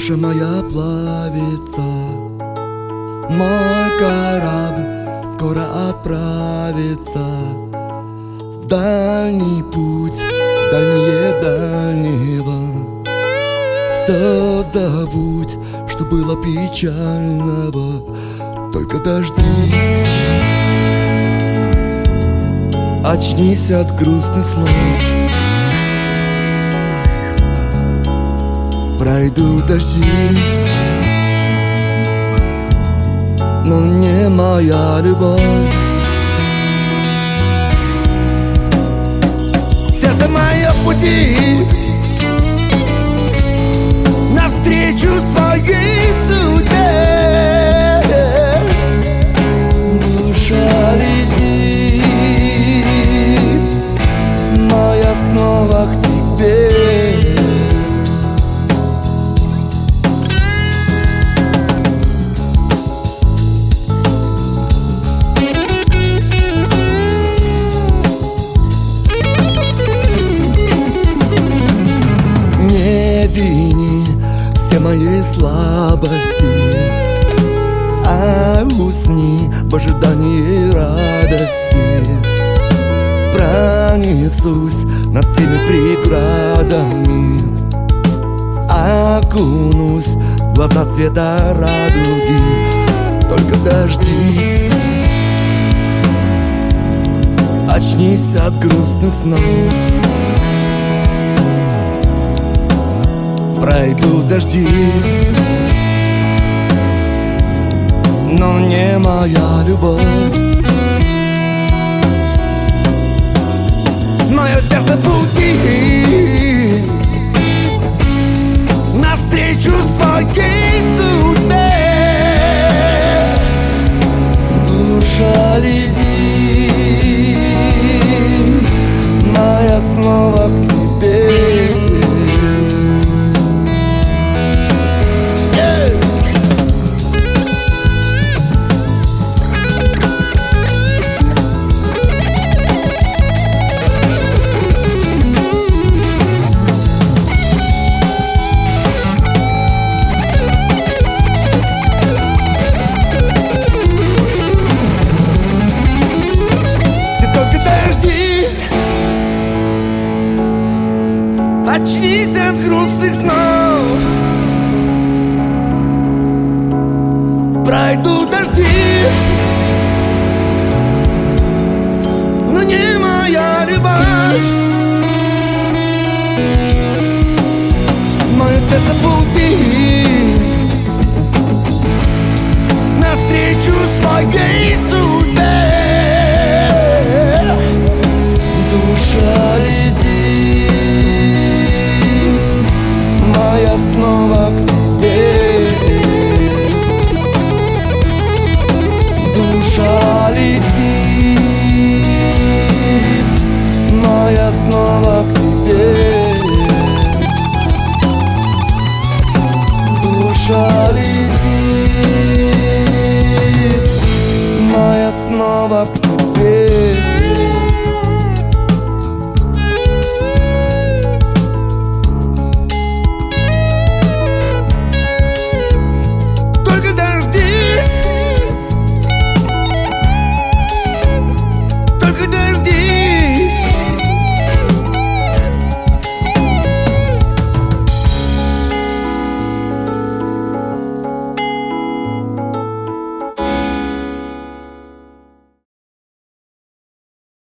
Душа моя плавится, мой корабль скоро отправится в дальний путь, дальнее дальнего. Все забудь, что было печального, только дождись, очнись от грустных снов. Пройдут дожди, но не моя любовь. Сердце мое в пути навстречу своей судьбе. Душа летит моя снова к тебе. Все мои слабости, а усни в ожидании радости. Пронесусь над всеми преградами, окунусь в глаза цвета радуги. Только дождись, очнись от грустных снов. Пройдут дожди, но не моя любовь. Мое сердце в пути навстречу своей судьбе. Душа летит моя снова к тебе. Очнись от грустных снов. Пройдут дожди, но не моя любовь. Мое сердце в пути навстречу своей судьбе. Душа летит моя снова к тебе. Душа летит моя снова к тебе. Душа летит моя снова к тебе. Good day.